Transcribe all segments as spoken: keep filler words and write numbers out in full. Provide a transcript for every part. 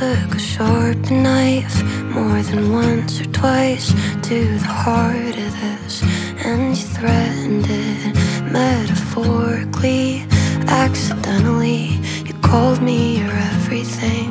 took a sharp knife more than once or twice to the heart of this, and you threatened it metaphorically. Accidentally, you called me your everything,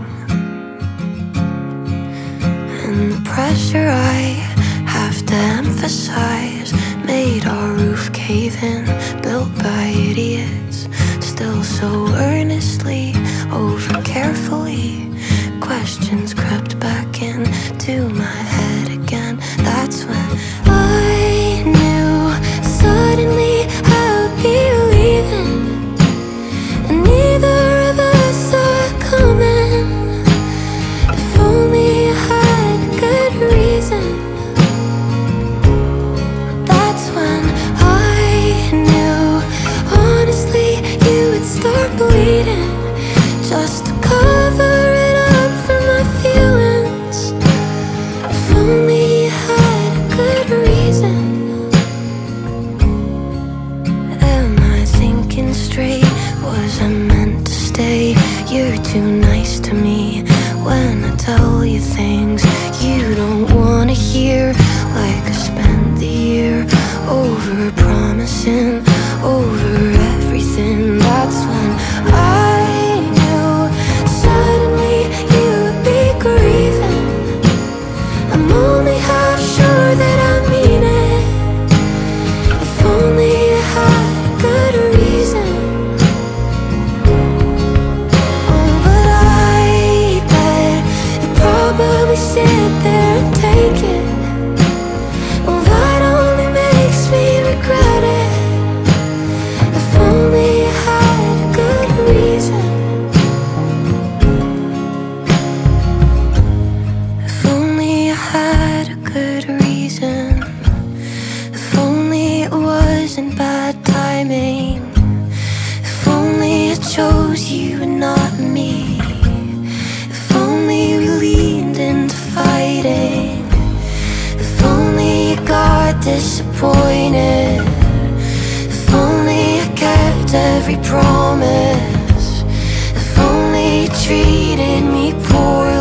and the pressure I have to emphasize made our roof cave in, built by idiots, still so earnestly, over carefully. Questions crept back into my head again. That's when I knew suddenly I would be leaving, and neither of us saw it coming. If only I had a good reason. That's when I knew, honestly, you would start bleeding just to cover it up for my feelings. If only you had a good reason. Am I thinking straight? Was I meant to stay? You're too nice to me when I tell you things you don't wanna hear. Like I spent the year over promising, over everything. That's when I knew suddenly you would be grieving. I'm only half sure that I mean it. If only you had a good reason. Oh, but I bet you probably sit there and take it. Well, that only makes me regret it. If only you had a good reason. If only I had a good reason. If only it wasn't bad timing. If only I chose you and not me. If only we leaned into fighting. If only you got disappointed. If only I kept every promise. If only you treated me poorly.